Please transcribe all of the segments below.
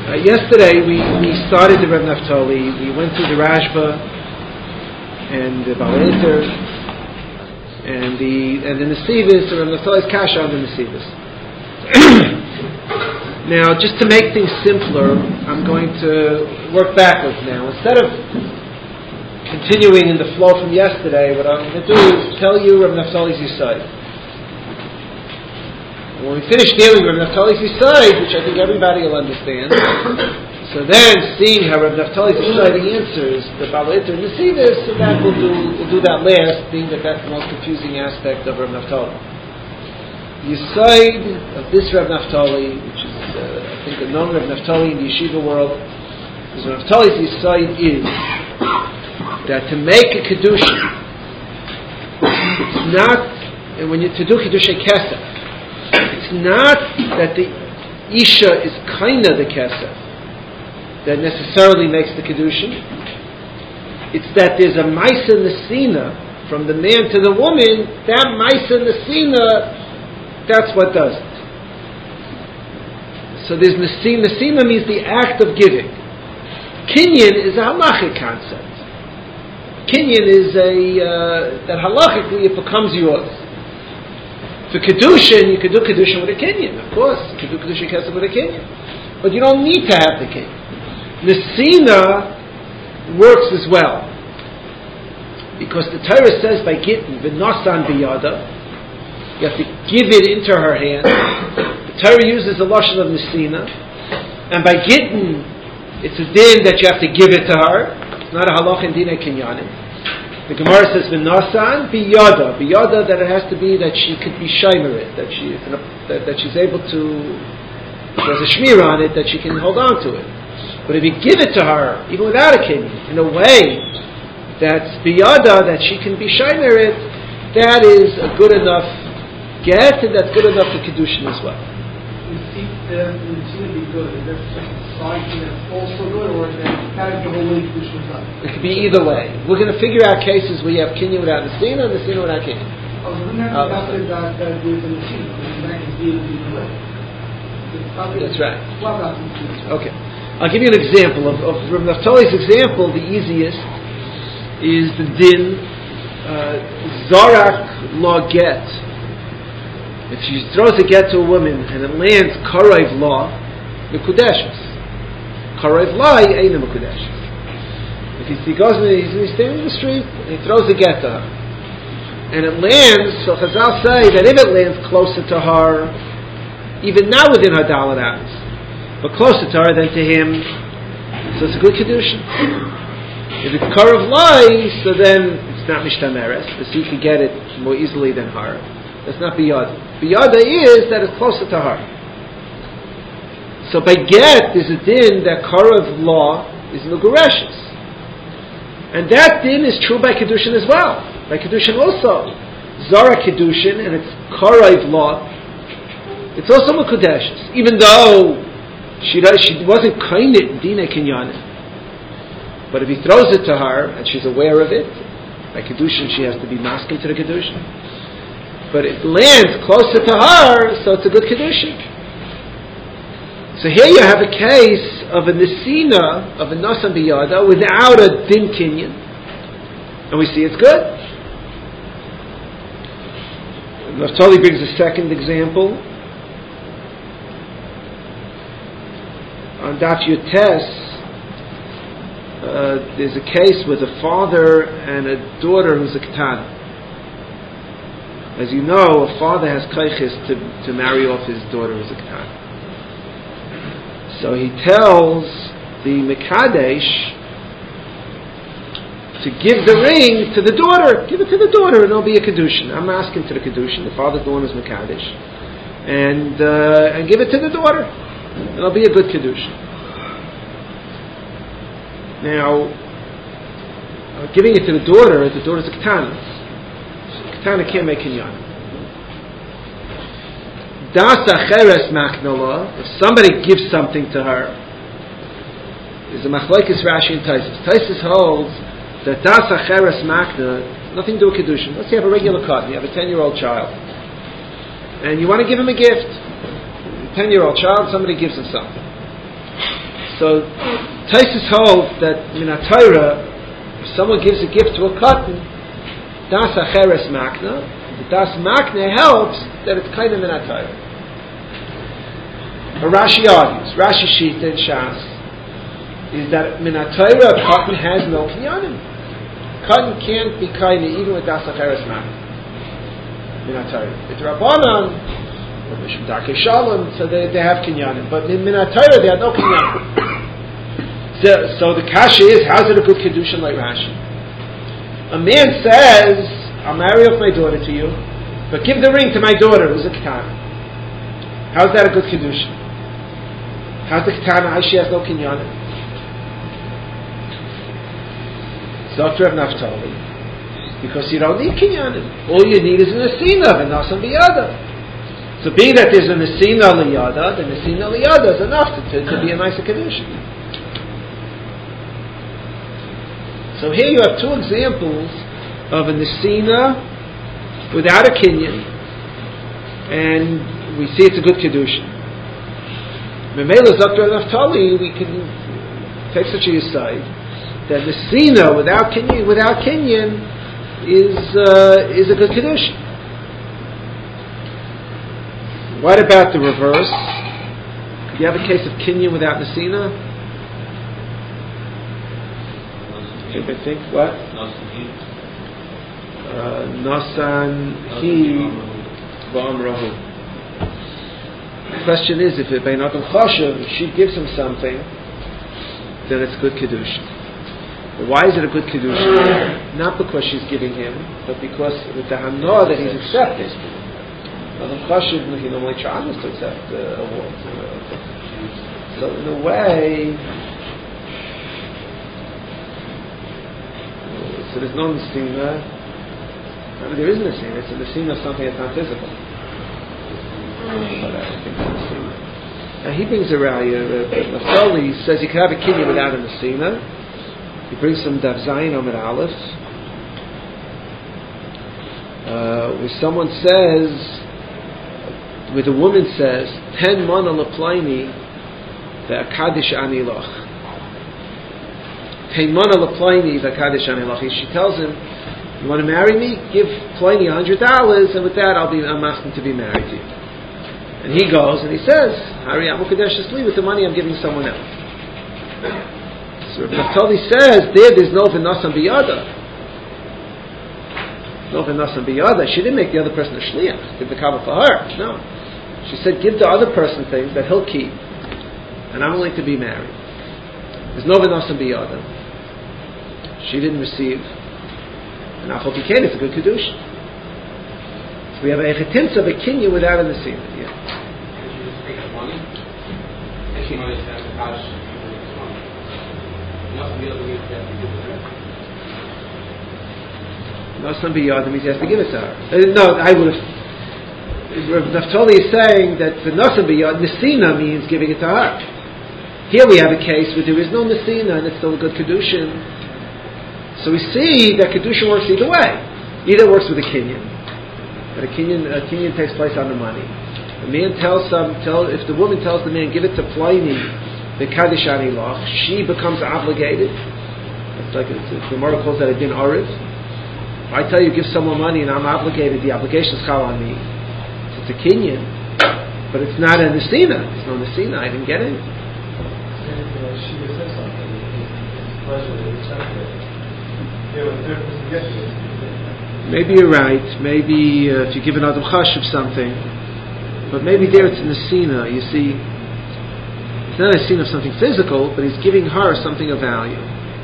Yesterday we started the Reb Naftali. We went through the Rashba and the Baal Eter and the Nesivis, the Reb Naftali's Kasha on the Nesivis. Now, just to make things simpler, I'm going to work backwards now. Instead of continuing in the flow from yesterday, what I'm going to do is tell you Reb Naftali's Yesod. When we finish dealing with Reb Naftali's Yesod, which I think everybody will understand, so then seeing how Reb Naftali's Yesod answers the Baal Eter and the Nesivis, so that we'll do that last, being that that's the most confusing aspect of Reb Naftali. The Yesod of this Reb Naftali, which is I think a known Reb Naftali in the yeshiva world, is Reb Naftali's Yesod is that to make a kedusha, it's not, and when you to do kedusha kesef, it's not that the isha is kinda the kesef that necessarily makes the kedushin. It's that there's a maisa nesina from the man to the woman. That maisa nesina, that's what does it. So there's nesina. Nesina means the act of giving. Kinyan is a halachic concept. Kinyan is that halachically it becomes yours. For Kedushin, you could do Kedushin with a Kinyan, of course. You could do Kedushin Kesef with a Kinyan. But you don't need to have the Kinyan. Nesina works as well. Because the Torah says by Gittin, V'nosan biyada, you have to give it into her hand. The Torah uses the lashon of Nesina. And by Gittin, it's a din that you have to give it to her. It's not a halach in dinei kinyanim. The Gemara says v'nasan biyada. Biyada, that it has to be that she could be shaymerit, that she's able to, there's a shmir on it, that she can hold on to it. But if you give it to her, even without a kinyan, in a way that's biyada, that she can be shaymerit, that is a good enough get, and that's good enough for kedushin as well. Also good, or that the whole way kedushin is done? It could be either way. We're going to figure out cases where you have kinyan without nesina, and nesina without kinyan. Oh, so we have to that there's a nesina, that can be either way. That's right. Okay. I'll give you an example of Reb Naftali's example. The easiest is the din Zarak law get. If she throws a get to a woman and it lands Karaiv law, Mekudeshes. Karaiv law, ain't a Mekudeshes. If he goes and he's standing in the street and he throws a get to her, and it lands, so Chazal say that if it lands closer to her, even now within her dalet amos, but closer to her than to him, so it's a good kedushin. If it's Karaiv law, so then it's not Mishtameres, because he can get it more easily than her. That's not biyada. Biyada is that it's closer to her. So by get, there's a din that Karav law is Megureshes. And that din is true by Kedushin as well. By Kedushin also. Zara Kedushin, and it's Karav law, it's also Mekudeshes. Even though she wasn't kainit Dina Kinyanim. But if he throws it to her, and she's aware of it, by Kedushin she has to be masking to the Kedushin. But it lands closer to her, so it's a good Kedushin. So here you have a case of a Nesina, of a Nasan Biyada, without a Din Kinyan. And we see it's good. Naftali brings a second example. On Daf Yotes, there's a case with a father and a daughter who's a Ketana. As you know, a father has kaiches to marry off his daughter who's a Ketana. So he tells the Mekadesh to give the ring to the daughter. Give it to the daughter and it'll be a Kedushin. I'm asking to the Kedushin. The father's the one who's Mekadesh. And give it to the daughter. And it'll be a good Kedushin. Now, giving it to the daughter's a Ketana. Ketana can't make kinyan. Das acheres maknala, if somebody gives something to her, is a machlokes Rashi and Taisus. Taisus holds that das acheres makna, nothing to do with kedushin. Let's say you have a regular cotton, you have a 10-year-old child, and you want to give him a gift. A 10-year-old child, somebody gives him something. So Taisus holds that min HaTorah, if someone gives a gift to a cotton, das acheres makna, the das makna helps that it's kind of min HaTorah. But Rashi argues, Rashi Shita in Shas, is that min HaTorah cotton has no kinyanim. Cotton can't be kind of even with das acheres makna. Min HaTorah. It's Rabbanan, or Mishum Darkei Shalom, so they have kinyanim. But in min HaTorah they have no kinyanim. So the kasha is, how's it a good kedushin like Rashi? A man says, I'll marry off my daughter to you, but give the ring to my daughter who's a ketana. How's that a good kedushin? How's the ketana? She has no kinyanim. Dr. Rav Naftali, because you don't need kinyanim. All you need is an nesina, and not some biyada. So being that there's a nesina liyada, the nesina liyada is enough to be a nicer kedushin. So here you have two examples of a nesina without a kinyan, and we see it's a good kedushin. Memela Dr. Naftali, we can take such a aside that nesina without kinyan is a good kedushin. What about the reverse? Could you have a case of kinyan without nesina? I think what? Nasan he v'amrahu. The question is, if Bein Adam Chashav, she gives him something, then it's good kedushin. But why is it a good kedushin? Not because she's giving him, but because with the hana that he's accepted. Adam Chashav, he normally tries to accept awards. So in a way, so there's no nesina. I mean, there is nesina. It's a nesina of something that's not physical. But I think it's nesina. Now he brings a raya. Naftali says you can have a kinyan without a nesina. He brings some Daf Zayin Amud Aleph, where someone says, where the woman says, 10 mana leplaini ve'akadish ani loch. She tells him, you want to marry me? Give Pliny $100, and with that I'm asking to be married to you. And he goes and he says, Hari Amukadesh with the money I'm giving someone else. So Naftali says, there's no v'nasan biyada. No v'nasan biyada. She didn't make the other person a shliach, give the kabbalah for her. No. She said, give the other person things that he'll keep, and I'm willing to be married. There's no v'nasan biyada. She didn't receive, and Afal Pikein, it's a good kedusha. So we have a echetimtza of a kinyan without a nesina. Yeah. Did you just take the money? Take the money to have the house. Nothing the other way to have to give it to her. No, somebody means he has to give it to her. No, I would have. Naftali is saying that the Nasan biyad nesina means giving it to her. Here we have a case where there is no nesina and it's still a good kedushin. So we see that kedusha works either way. Either works with a kinyan, but a kinyan takes place on the money. The man if the woman tells the man, give it to Pliny, the kaddish ani loch, she becomes obligated. It's like the Gemara calls that a din ariv. If I tell you, give someone money and I'm obligated, the obligation is chal on me. So it's a kinyan, but it's not a nesina. It's no nesina. I didn't get it. She says something. It's pleasure. It's accepted. Maybe you're right. Maybe if you give an Adam Chashav something, but maybe there it's a nesina. You see, it's not a nesina of something physical, but he's giving her something of value.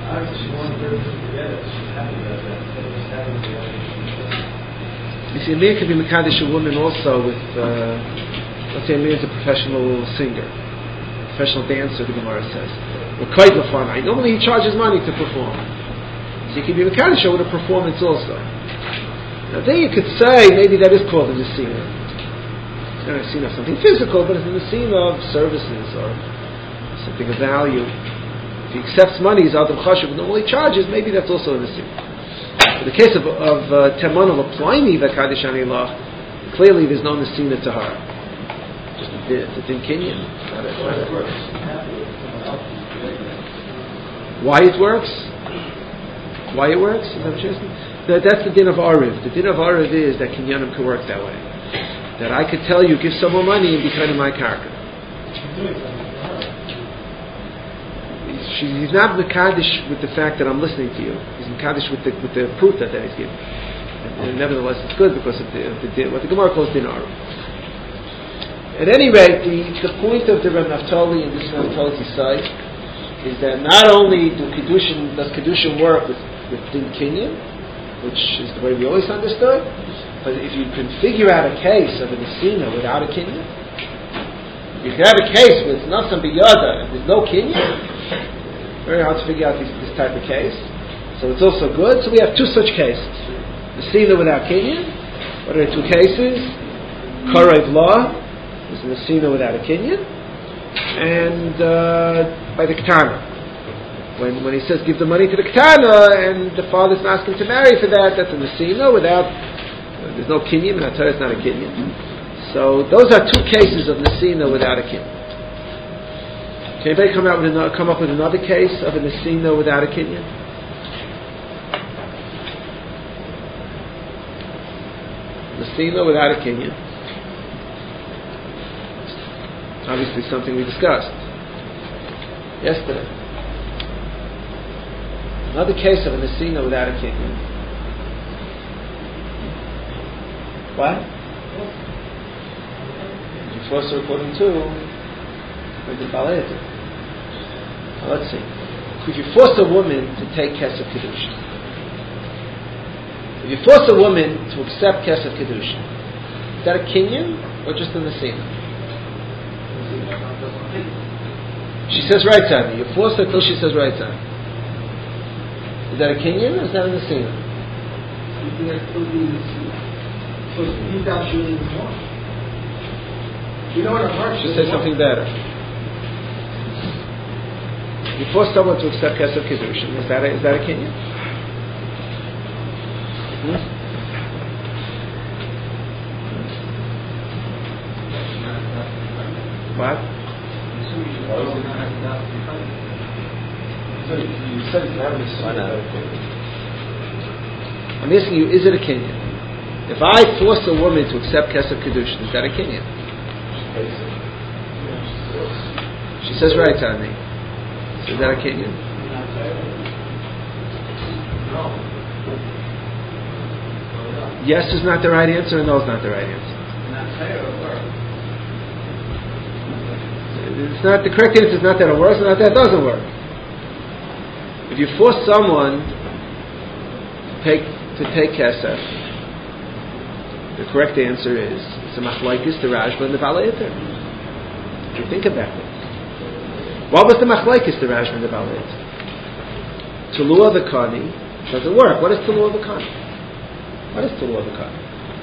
You see, a man can be mekadesh a woman also with, let's say a man's a professional singer, professional dancer, the Gemara says. Normally he charges money to perform. So you can be mekadesh with a performance also. Now there you could say, maybe that is called a nesina. It's not a nesina of something physical, but it's a nesina of services or something of value. If he accepts money, he's Adam Chashav, normally charges, maybe that's also a nesina. In the case of Temana Laplaini V'Kadish Ani Lach, clearly there's no nesina to her. Just a din kinyan. Why it works? Why it works? Is that what you're asking? That's the din of Ariv. The din of Ariv is that Kinyanim can work that way. That I could tell you, give someone money and be kind of my karka. He's not Mekadosh with the fact that I'm listening to you. He's Mekadosh with the proof that he's giving. And nevertheless, it's good because of what the Gemara calls din Ariv. At any rate, the point of the Reb Naftali and this Reb Naftali's side is that not only does Kedushin work with din Kinyan, which is the way we always understood, but if you can figure out a case of a Nesina without a Kinyan, you can have a case with Nasam B'Yada and there's no Kinyan, very hard to figure out this type of case. So it's also good. So we have two such cases. Nesina without Kinyan. What are the two cases? Karev Law is a Nesina without a Kinyan. And by the Ketana. When he says give the money to the Ketana and the father's not asking to marry for that, that's a Nesina without, there's no Kinyan, and I tell you it's not a Kinyan. So those are two cases of Nesina without a Kinyan. Can anybody come up with another case of a Nesina without a Kinyan? Nesina without a Kinyan. Obviously something we discussed yesterday. Another case of a Nesina without a Kinyan. What? You force her according to the Balaita. Now let's see. Could you force a woman to take Kesef Kedusha? If you force a woman to accept Kesef Kedusha, is that a Kinyan or just a Nesina? She says right side. You force her till she says right side. Is that a Kinyan or is that a Nesina? She says something better. You force someone to accept Kesef Kedushin. Is that a Kinyan? What? I'm asking you, is it a Kinyan? If I force a woman to accept Kesef Kedushin, is that a Kinyan? She says right on me. Is that a Kinyan? Yes is not the right answer, and no is not the right answer. It's not the correct answer. Is not that it works, and not that it doesn't work. If you force someone to take Kesef, the correct answer is it's a machlokes, the Rashba, and the Balaita. If you think about it, what was the machlokes, the Rashba, and the Balaita? Tulua v'kani doesn't work. What is Tulua v'kani? What is Tulua v'kani?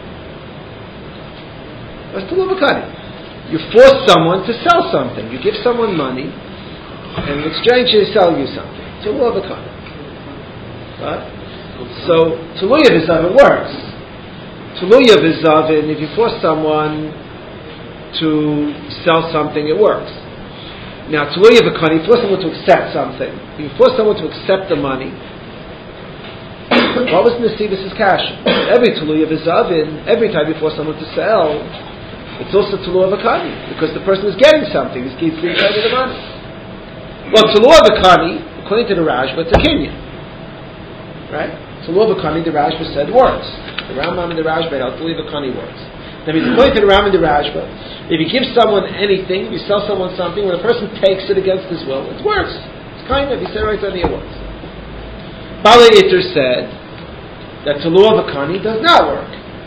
What's Tulua v'kani? You force someone to sell something. You give someone money, and in exchange they sell you something. Tulua v'kani. Right? So Tuluya v'zavin works. Tuluya v'zavin, if you force someone to sell something, it works. Now Tuluya v'kani, you force someone to accept something. You force someone to accept the money. What was Nesivus' cash? Every Tuluya v'zavin, every time you force someone to sell, it's also Tulua v'kani, because the person is getting something. He's being paid the money. Well, Tulua v'kani, according to the Rashba, it's a Kinyan. Right? Tulua v'kani, the Rashba said, works. The Rambam and the Rashba held Tulua v'kani works. That means, according to the Rambam and the Rashba, if you give someone anything, if you sell someone something, when a person takes it against his will, it works. It's kind of, he said right on here, it works. Bala Iter said that Tulua v'kani does not work.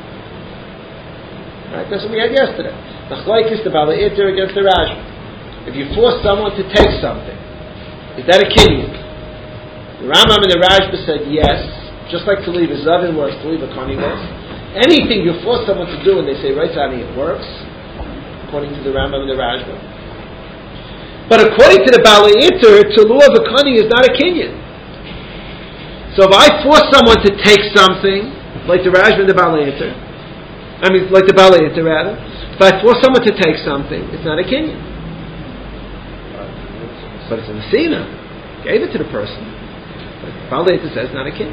Right? That's what we had yesterday. Machlokes, the Bala Iter against the Rashba. If you force someone to take something, is that a Kinyan? The Rambam and the Rashba said yes, just like Tulua v'zavin works, Tulua v'kani works. Anything you force someone to do and they say right on it works, according to the Rambam and the Rashba. But according to the Bala Iter, Tulua v'kani is not a Kinyan. So if I force someone to take something, like the Rashba and the Bala Iter, like the Bala Iter rather, if I force someone to take something, it's not a Kinyan. but it's a Nesina. Gave it to the person. But Baal Eiter says not a king.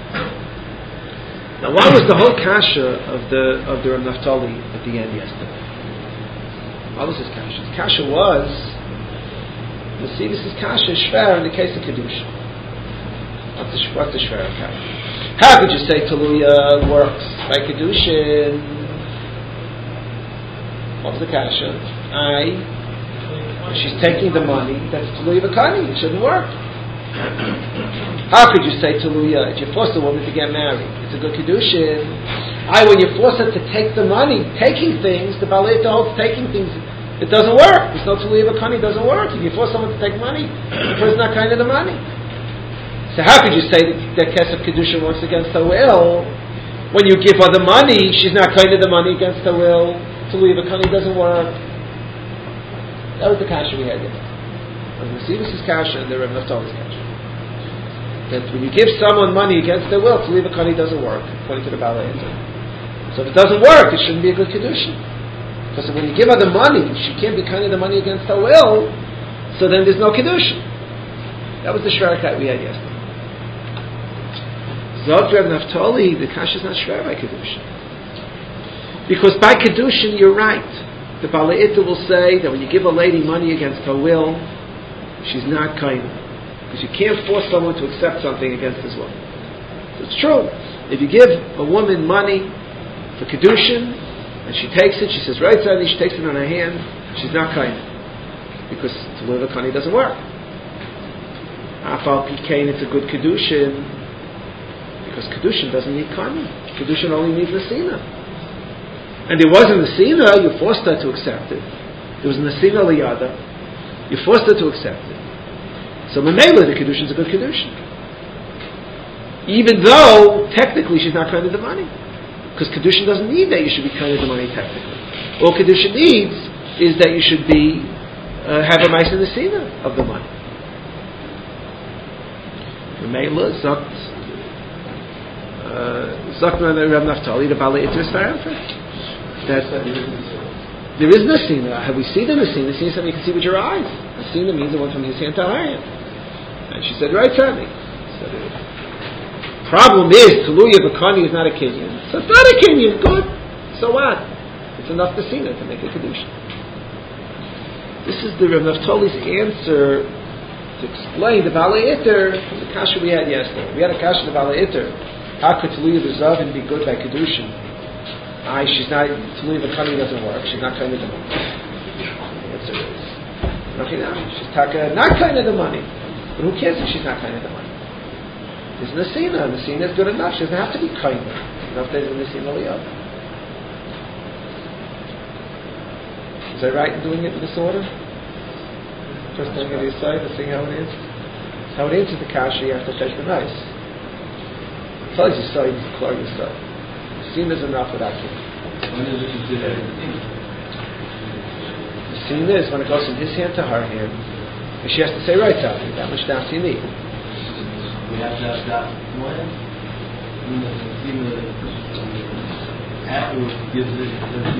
Now, what was the whole kasha of the Rav Naftali at the end yesterday? What was his kasha? His kasha was, you see, this is kasha shver in the case of kedusha. What's the shver kasha? How could you say Taluya works by kedushin? What was the kasha? She's taking the money. That's Taluya v'kani. It shouldn't work. How could you say Taluya if you force a woman to get married? It's a good kedushin. When you force her to take the money, taking things, the Baal Eiter holds taking things, it doesn't work. There's no Taluya v'kani. It doesn't work. If you force someone to take money, the person's not kind of the money. So how could you say that Kesef Kedusha works against her will? When you give her the money, she's not kind of the money against her will. Taluya v'kani doesn't work. That was the kasha we had yesterday. The Mesivus' kasha and the Rav Naftali's kasha. That when you give someone money against their will, Taluya v'kani doesn't work, according to the Baal Eiter. So if it doesn't work, it shouldn't be a good kedusha. Because when you give her the money, she can't be kind of the money against her will, so then there's no kedusha. That was the shverakat we had yesterday. Zog Rav Naftali, the kasha is not shver by kedushin. Because by kedushin, you're right. The Baal Eiter will say that when you give a lady money against her will, she's not kind. Because you can't force someone to accept something against his will. So it's true. If you give a woman money for kedushin, and she takes it, she says, right side, she takes it on her hand, she's not kind. Because Taluya v'kani doesn't work. Afal Pikein, it's a good kedushin. Because kedushin doesn't need kani. Kedushin only needs nesina. And there was a nesina, you forced her to accept it. There was a nesina liyada, you forced her to accept it. So Mamela, the kedushin is a good kedushin. Even though technically she's not kind of the money, because kedushin doesn't need that you should be kind of the money technically. All kedushin needs is that you should be have a ma'aseh nesina of the money. Mamela zakt. Zakna and Rav Naftali, the Baal Eiter is that there is Nesina. Have we seen the Nesina? Nesina is something you can see with your eyes. Nesina means the one from his hand to her hand. And she said, right, Sammy. So the problem is, Taluya v'kani is not a kinyan. So it's not a kinyan. Good. So what? It's enough Nesina to make a kedusha. This is the Rav Naftali's answer to explain the Baal Eiter from the kasha we had yesterday. We had a kasha of the Baal Eiter. How could Taluya v'zavin be good by kedushin? She's not, Taluya v'kani doesn't work. She's not kind of the money. The answer is, she's not kind of the money. But who cares if she's not kind of the money? There's Nesina. Nesina is good enough. She doesn't have to be kind. Enough there's Nesina liyada. Is that right in doing it in this order? First doing it aside, let's see how it is. How it answers the kasha, you have to check the nice. Close your side, close your side. Nesina is enough without you. Nesina is when it goes from his hand to her hand, and she has to say, right, Sally, that much down you need. We have to have that one. Afterwards, gives it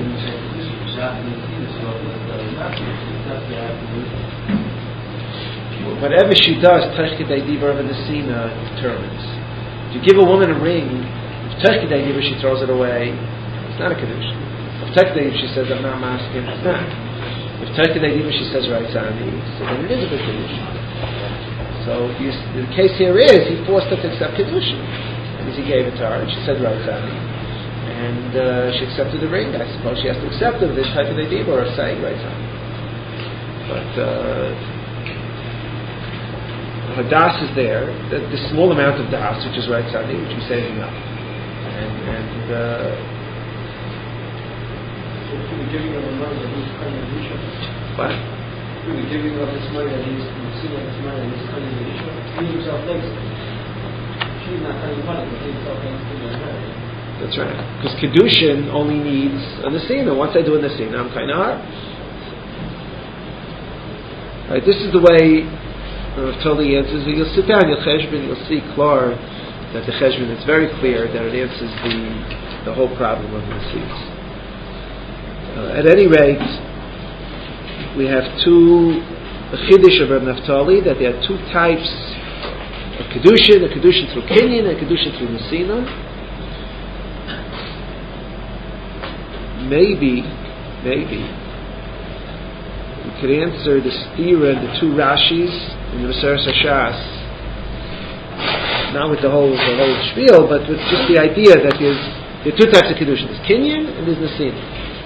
whatever she does, Teshkidei Diva of Nesina determines. If you give a woman a ring, if Teshkidei Diva she throws it away, it's not a kedusha. If Teshkidei Diva she says, I'm not masking, it's not. If Teshkidei Diva she says, right, Sani, so then it is a good kedusha. So the case here is, he forced her to accept kedusha. Because he gave it to her, and she said, right, Sani. And she accepted the ring. I suppose she has to accept it with this type of idea or saying, right, Sani. But her das is there, the small amount of das, which is right Sani, which we say is enough. And giving her the money and he's kind of Yisha. What? Really giving her this money and he's receiving this money and he's kind of Yisha. He himself makes it. She's not kind of money, but he himself makes it. That's right. Because Kedushin only needs a Nesina. Once I do a Nesina, I'm kind of hard. Right, this is the way Rav Toli answers. You'll sit down, you'll cheshbon, you'll see klar that the cheshbon is very clear that it answers the whole problem of Nesinas. At any rate, we have two the Chiddush of Reb Naftali, that there are two types of Kedushin, a Kedushin through Kinyan and a Kedushin through Nesina. Maybe we could answer the stira and the two Rashis in the Maseres Hashas, not with the whole spiel, but with just the idea that there are two types of Kedushin. There's Kinyan and there's Nesina.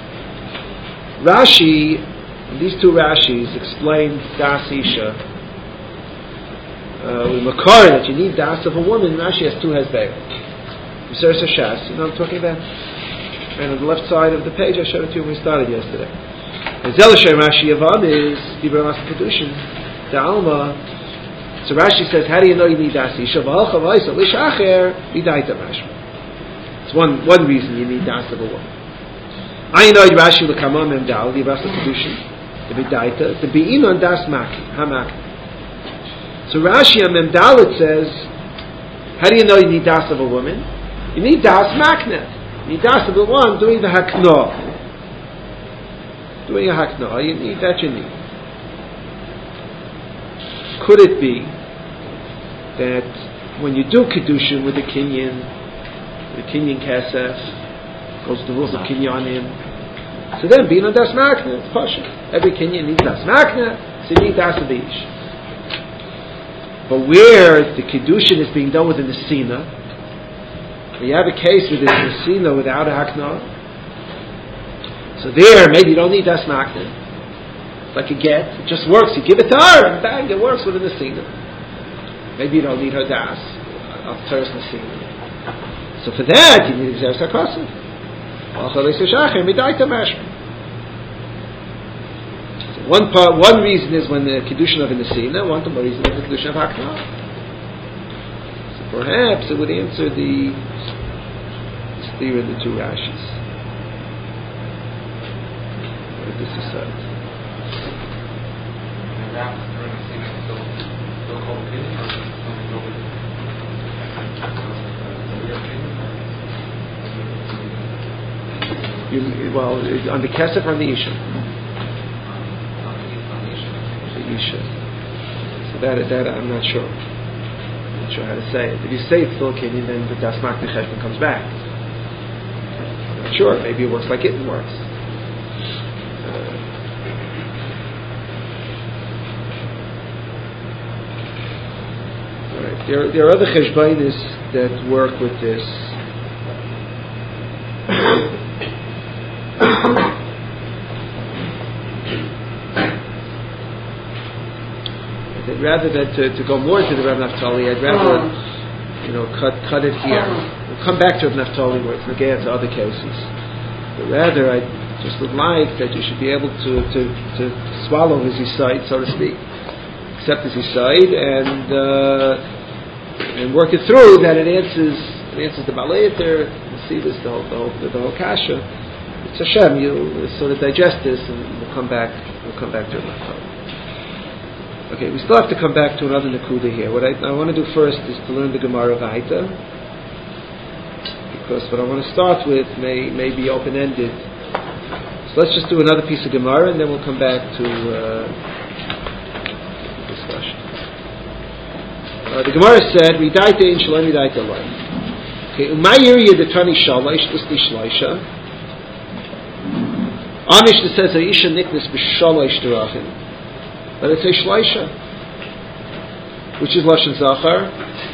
Rashi, these two Rashis explain Das Isha with Makar, that you need Das of a woman. Rashi has two Hezbollah. Maseres Hashas, you know what I'm talking about? And on the left side of the page, I showed it to you when we started yesterday. And Zelashem Rashi Yavam is Dibra Mas Kedushin, the Alma. So Rashi says, how do you know you need Das Isha? It's one reason you need Das of a woman. I know Rashi L'Kamam Memdal, Dibra Mas Kedushin, the Bidaita, the Be'inon Das Maki, Hamaki. So Rashi on Memdal it says, how do you know you need Das of a woman? You need Das Maknet. You need Das of the one doing the Hakno. Doing a Hakno. You need that, you need. Could it be that when you do Kedushin with the Kinyan Kesef, goes to the rules of Kinyanim, so then being on Das Makna, it's Pasha. Every Kinyan needs Das Makna, so you need Das of the Ish. But where the Kedushin is being done with the Nesina, you have a case with this Nesina without a Hakna, so there maybe you don't need Das Makna. It's like a get, it just works. You give it to her and bang, it works with a Nesina. Maybe you don't need her Das of Teres Nesina. So for that you need Exeris HaKosav. One reason is when the Kedushin of a Nesina, one reason is the Kedushin of Hakna. So perhaps it would answer the theory of the two Rashis. What did this decide? Well, on the Kesef or on the Isha? The Isha. So that I'm not sure. I'm not sure how to say it. If you say it's still a Kinyan, then the Das Makna Cheshbon comes back. I'm not sure. Maybe it works like it works. Alright. There are other Cheshbonis that work with this. Rather than to go more into the Reb Naftali, I'd rather cut it here. We'll come back to Reb Naftali where it's negated to other cases. But rather, I just would like that you should be able to swallow his side, so to speak, accept his side, and work it through. That it answers the Balayater, the Sivas, the whole Kasha. It's Hashem. You sort of digest this, and we'll come back to Reb Naftali. Okay, we still have to come back to another Nakuda here. What I want to do first is to learn the Gemara Vaita, because what I want to start with may be open-ended. So let's just do another piece of Gemara, and then we'll come back to the discussion. The Gemara said, "Ridaita in Shalom, Ridaita Lai." Okay, Umayir Yedetani Shalish Listi Shleisha. Amish that says Aisha Niknas B'Shalish Derachim. But it's a Shleisha, which is Lashon Zachar.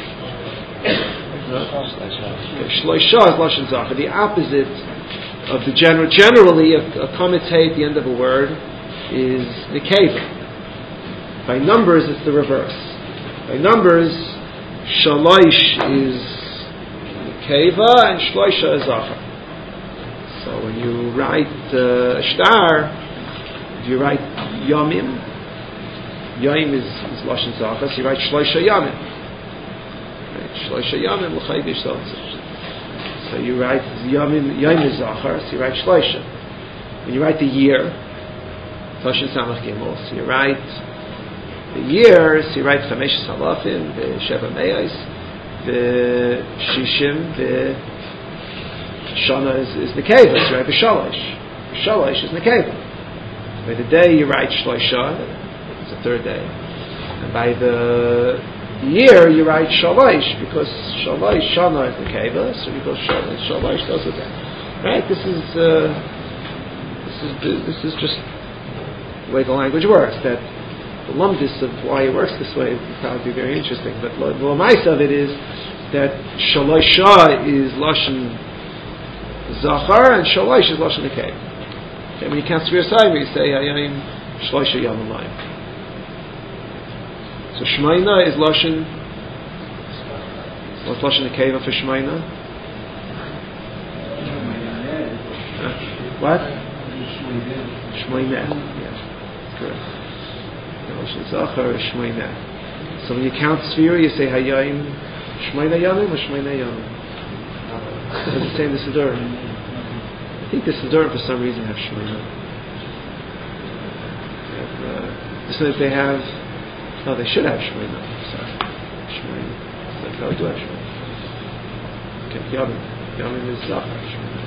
Shleisha is Lashon Zachar. The opposite of the general. Generally, a komitei at the end of a word is Nekeva. By numbers, it's the reverse. By numbers, Shalish is Nekeva and Shleisha is Zachar. So when you write a star, if you write Yomim, Yom is Lashon Zachar, so you write Shloisha Yamim. Right? Shloisha Yamim l'chaydish zotzer. So you write Yom is Zachar, so you write Shloisha. When you write the year, Lashon Samach Gimel, so you write the year, so you write Chamesh Salafim, the Sheva Meis, the Shishim, the Shana is Nekeva, so you write the Shalosh. Shalosh is Nekeva. By the day you write Shloisha, It's the third day. And by the year, you write Shalosh, because Shalosh, Shana is the Keva, so you go Shalosh goes with that. Right? This is just the way the language works. That the lumdis of why it works this way would probably be very interesting. But the mice of it is that Shalosha is Lashon Zachar and Shalosh is Lashon Nekeva. Okay, when you count Sfir Sayim, you say Hayayim Shlosha Yamalayim. So Shemaina is Lashon. What's Lashon Nekeva for Shemaina? What? Shemaina. Yes, correct. Lashon Zachar is Shemaina. So when you count Sfira, you say Hayayim Shemaina Yamim or Shemaina Yamim. Does it say in the Siddur? I think the Siddur for some reason have Shemaina. So if they have, no, they should have Shemaina. Sorry, Shemaina. They probably do have Shemaina. Okay, Yamim is Zachar.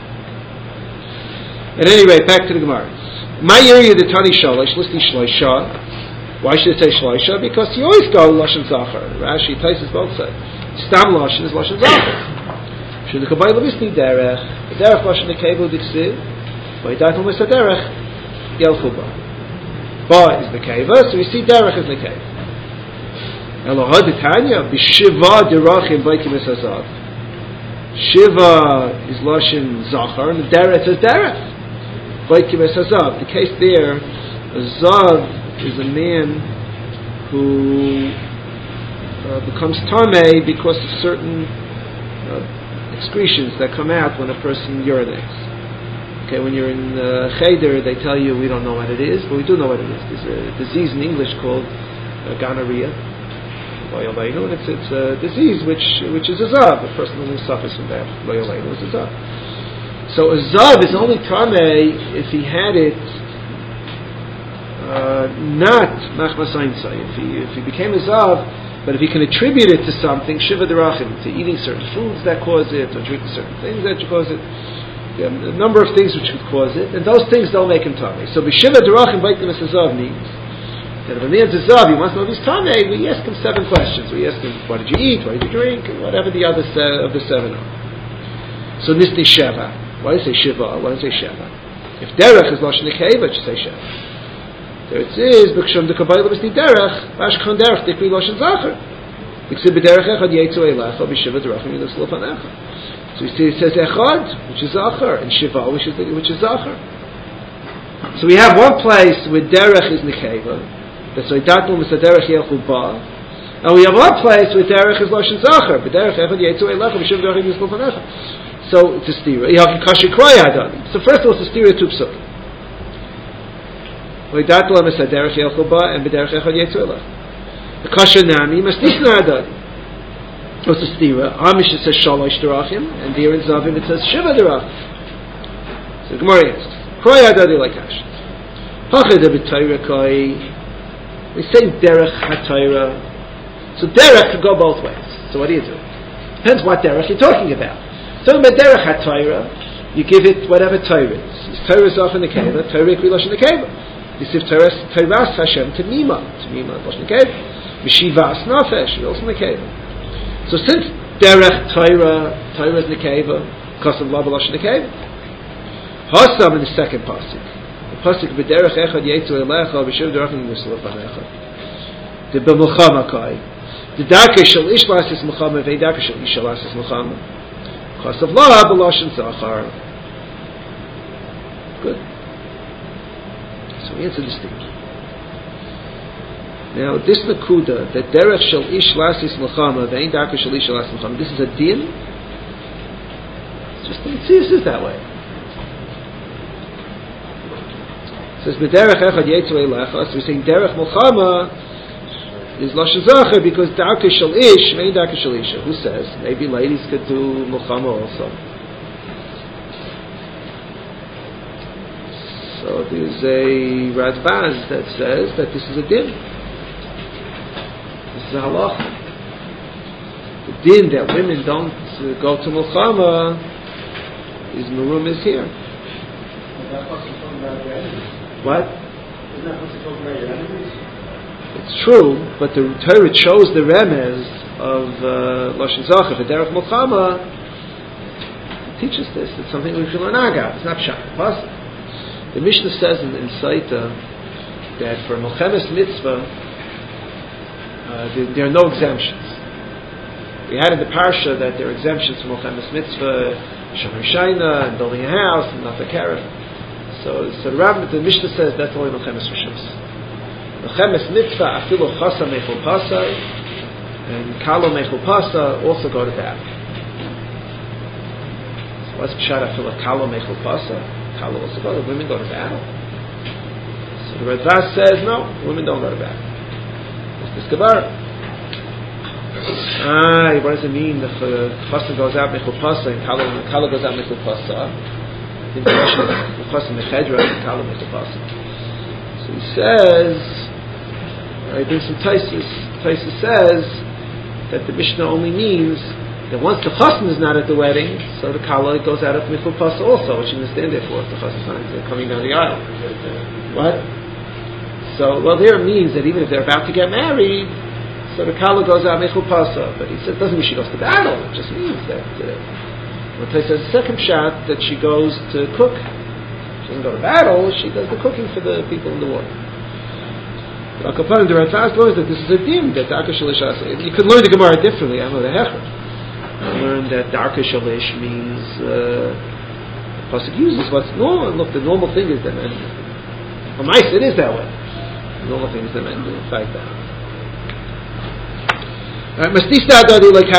At any rate, back to the Gemara. My area the Tani Shalosh, listening Shloisha. Why should it say Shloisha? Because you always go Lashon Zachar. Rashi, Taisus both say. Stam Lashon is Lashon Zachar. Should the Kabbalah Misni Derech, the Derech Lashon Nekeva Diksiv, by Datum is the Derech Yelchuba. Ba is the Keva, so we see Derech is the Keva. Elohad Tanya, B'Shiva Derachim Baikim Es Hazav. Shiva is Lashon Zachar, and the Derech says Derech. Baikim Es Hazav. The case there, Zav is a man who becomes Tameh because of certain excretions that come out when a person urinates. Okay, when you're in Cheder, they tell you we don't know what it is, but we do know what it is. There's a disease in English called gonorrhea, and it's a disease which is a zav. A person who suffers from that is a zav. So a zav is only tamei if he had it not machmas einsai. If he became a zav, but if he can attribute it to something, shiva derachim, to eating certain foods that cause it, or drinking certain things that cause it, a number of things which could cause it, and those things don't make him tamei. So b'shiva derachim baitim es hazav means that if a man's a zav, he wants to know if he's tamei, we ask him 7 questions. We ask him, what did you eat, what did you drink, and whatever the other of the 7 are. So nisni sheva. Why do you say shiva? Why do you say sheva? If derech is lashon nekeva, you say sheva. There it is, B'ksham de Kabbalah B'sni Derech, Bashkon Derech, Dikri Lashon Zachar. B'ksib B'derech Echad Yetzu Eilecha, B'shiva Derachim Yidus Lofanecha. So you see it says Echad, which is Zachar, and Shiva, which is Zachar. So we have one place where Derech is Nekeva, that's why Datum is Derech Yelchu Ba, and we have one place where Derech is Lashon Zachar, B'derech Echad Yetzu Eilecha, B'shiva Derachim Yidus Lofanecha. So it's a stira. So first of all, it's a stira to Psuk. And the kasha nami must adad. What's the stira? Amish it says shalosh derachim, and there in Zavim it says shiva derachim. So Gemara asks, Kroy adadi like hash. Hachad b'tayra koi. We say derech hatayra. So derech could go both ways. So what do? Depends what derech you're talking about. Talking about derech hatayra, you give it whatever Torah is. Torah is off in the keva, Torah is in the keva. Yisif Teras Hashem Temima Lashon Nekeva, Mishivas Nafesh also Nekeva. So since Derech Torah is Nekeva, Kosav Lava Lashon Nekeva, Hasam in the second pasuk, the pasuk B'derech Echad Yetzu Eilecha B'shiv Derachim Yisrael Panecha, the B'Mulchama Kai, the Darkei Shel Ish Lasis Mulchama V'Ei Darkei Shel Ish Lasis Mulchama, Kosav Lava Lashon Zachar. Good. So we answer this thing. Now, this nakuda, that derech shel ish lasis melchama, ve'ein darkei shel ish lasis melchama, this is a din. Just the Metzius is that way. It says b'derech echad yetzu eilecha. So we're saying derech melchama is lashon zachar because darkei shel ish, ve'ein darkei shel isha. Who says? Maybe ladies could do melchama also. So there's a Radbaz that says that this is a din. This is a halacha. The din that women don't go to Mulchama is Murum is here. Is that possible to talk about your enemies? What? Isn't that possible to talk about your enemies? It's true, but the Torah chose the remez of Lashon Zacha for Derech Milchama to teach us this. It's something we should learn agav. It's not pshat. The Mishnah says in Saita that for Milchemes Mitzvah there are no exemptions. We had in the Parsha that there are exemptions from Milchemes Mitzvah, Shomer Shaina, and building a house, and not the carrot. So the Mishnah says that's only Milchemes Rishos. Milchemes Mitzvah, Afilu Chasa Mechul Pasa, and Kalo Mechul Pasa also go to battle. So what's Pshat Afilu Kalo Mechul Pasa? Kalo also go to, women go to battle. So the Radvaz says, no, women don't go to battle. It's this Gemara. What does it mean if Chasa goes out Mechul Pasa and Kalo goes out Mechul Pasa? So he says, he brings some Taisus. Taisus says that the Mishnah only means that once the chassan is not at the wedding, so the kala goes out of Michul Pasa also, which you understand therefore if the chassan is not coming down the aisle. What? So, there it means that even if they're about to get married, so the kala goes out Michul Pasa. But he says it doesn't mean she goes to battle. It just means that. When Tais says the second shot that she goes to cook, she doesn't go to battle, she does the cooking for the people in the war. The Radvaz learns that this is a dim that Darka Shalish. You could learn the Gemara differently. I know the Hecher. I learned that Darka Shalish means Pasuk uses what's normal. And look, the normal thing is that men. For mice, it is that way. The normal thing is that men do like that. We're talking about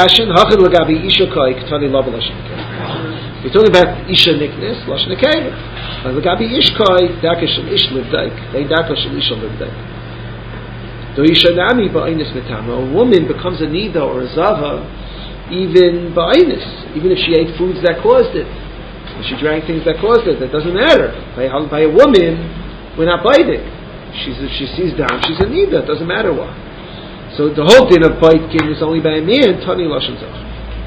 Isha Niknes, Lashon Nekeva. Lagabi Ishkoi, Daka Shel Ish Livdaik, They Daka Shel Isha Livdaik. Do Isha Nami Ba'inus Metama. A woman becomes a Nida or a Zava even Ba'inus, even if she ate foods that caused it. If she drank things that caused it, that doesn't matter. By a woman, we're not biting. If she sees down, she's a Nida, it doesn't matter what. So the whole din of Baitkin is only by a man, Tani Lashon Zach.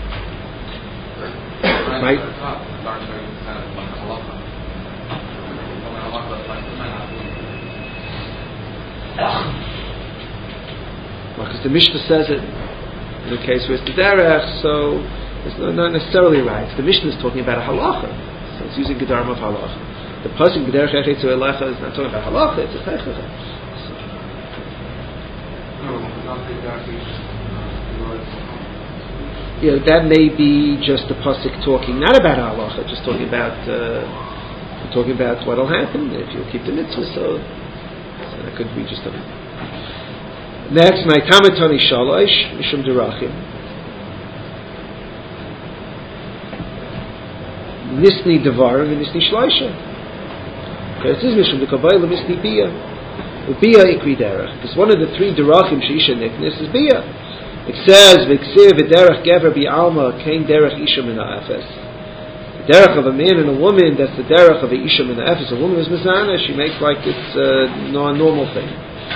Right? Because the Mishnah says it in the case where it's the Derech, so it's not necessarily right. The Mishnah is talking about a halacha, so it's using Gedarm of halacha. The pasuk Gederech Echetzu Elecha is not talking about halacha, it's a Teichach. Yeah, that may be just the pasuk talking not about halacha, just talking about what'll happen if you keep the mitzvah. So that could be just a. Next, my tamatani shalosh mishum derachim nisni devarim and nisni shloisha. Okay, this is mishum dekavayla nisni bia. Bia ikri derech, because one of the three derachim sheisha niknis is bia. It says v'ksiv v'derech gever bi'alma kain derech isha min ha'efes. The derech of a man and a woman, that's the derech of a isha min ha'efes. A woman is mizana, she makes like it's a non-normal thing.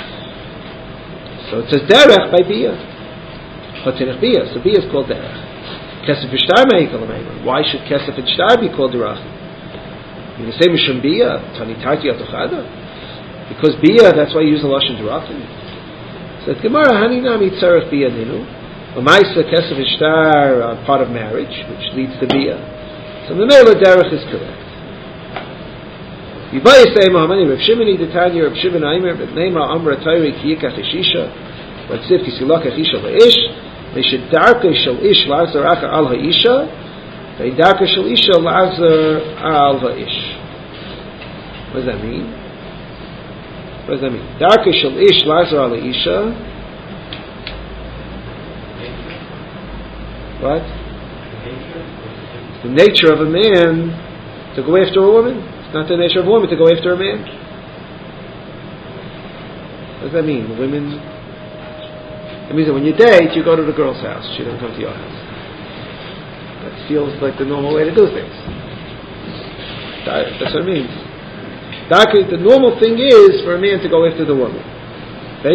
So it says derech by bia. Chatinach bia, so bia is called derech. Kesef v'shtar me'ikal ha'meimer. Why should kesef and shtar be called derachim? You can say mishum bia, tani tarti atochada. Because bia, that's why you use the lashon derachim. So the Gemara haninami tzarech bia ninu, u'maisa kesef ishtar part of marriage, which leads to bia. So the mela derech is correct. Yibay say Mahamani Reb Shimoni Detanya Reb Shimon Aimer but Neima Amra Tayri Kiyikach Ishisha but Siv Kisilakach Isha La'ish Meshid Darka Shal Ish Lazar Acha Al Ha'isha Vei Darka Shal Isha Lazar Al Ha'ish. What does that mean? What does that mean? Darka Shal Ish Lazar Al Ha'isha. What? The nature of a man to go after a woman. It's not the nature of a woman to go after a man. What does that mean? Women. It means that when you date, you go to the girl's house. She doesn't come to your house. That feels like the normal way to do things. That's what it means. The normal thing is for a man to go after the woman. So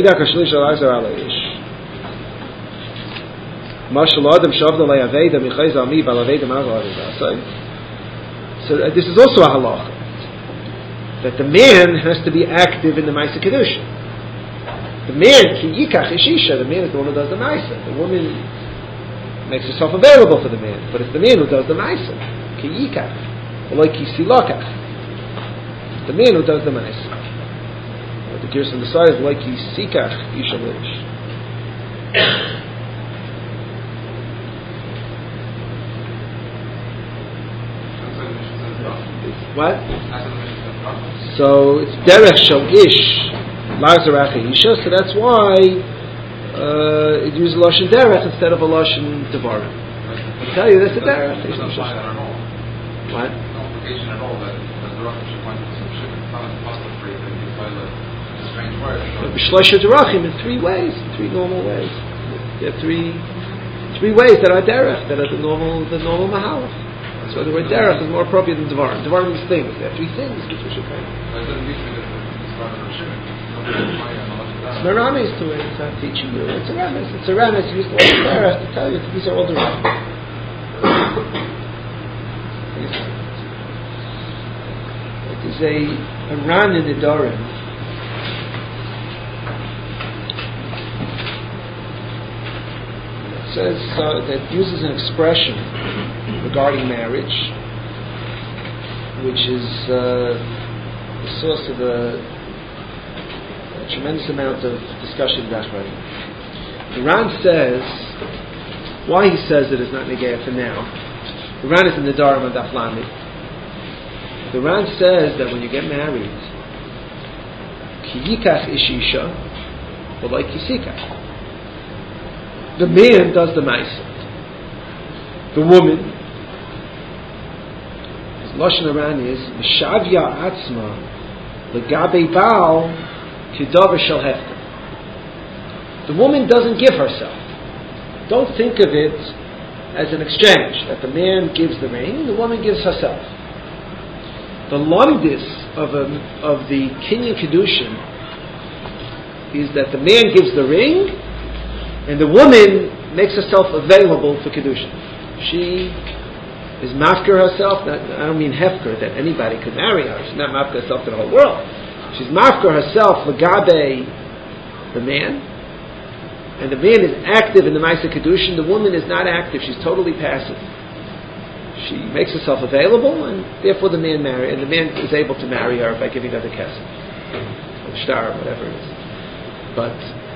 this is also a halacha, that the man has to be active in the Ma'aseh Kedusha. The man, ki yikach ishisha, the man is the one who does the ma'isa. The woman makes herself available for the man, but it's the man who does the ma'isa. Ki yikach, or like ki silakach. The man who does the ma'isa. The gears on the side is like ki sikach isha lish. What? So it's derech shel ish lazarach isha. So that's why it uses lashon derech instead of a lashon devarim. I tell you, that's a derech. It doesn't apply that at all. What? No implication at all that the Rosh should point to some shit. It's not impossible for you to use by the strange word. B'shloisha derachim in three ways, three normal ways. There are three ways that are derech, that are the normal mahalach. So the word derech is more appropriate than devarim. Devarim means things. There are three things which we should kind of. But it doesn't mean that it's part of Rosh It's a rames to it. It's not teaching you. It's a rames. It's a rames. Use the word derech to tell you that these are all derech. It is a ran in the Dorim. It says that uses an expression regarding marriage, which is the source of a tremendous amount of discussion in Dachraim. The Ran says, why he says it is not negaya for now. The Ran is in the Dharam on Daf Lamed. The Ran says that when you get married, ki yikach ish isha, v'lo kisikach. The man does the ma'aseh. The woman, his lashon Ran is mishavya atzma legabe baal kidavar shel hefker. The woman doesn't give herself. Don't think of it as an exchange, that the man gives the ring, the woman gives herself. The lomdis of the Kinyan Kedushin is that the man gives the ring and the woman makes herself available for Kedushin. She is mafker herself, I don't mean hefker, that anybody could marry her. She's not mafker herself to the whole world. She's mafker herself legabe the man, and the man is active in the Ma'aseh Kedushin. The woman is not active, she's totally passive. She makes herself available, and therefore the man is able to marry her by giving her the kesef, or the shtar, or whatever it is. But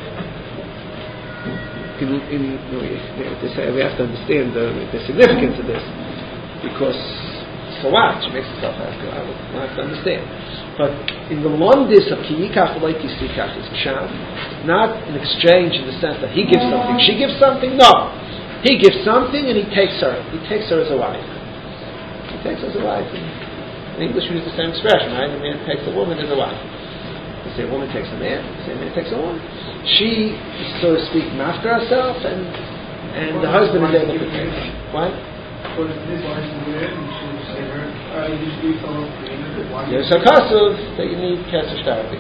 we have to understand the significance of this, because so what? She makes herself active. I will have to understand. But in the lomdis of ki yikach v'lo kisikach is pshat, not an exchange in the sense that he gives something, she gives something. No, he gives something and he takes her. He takes her as a wife. He takes her as a wife. In English we use the same expression, right? The man takes a woman as a wife. We say a woman takes a man. We say a man takes a woman. She, so to speak, master herself, and the husband is able to take her. What? There's a kasuf that you need kesef shtar.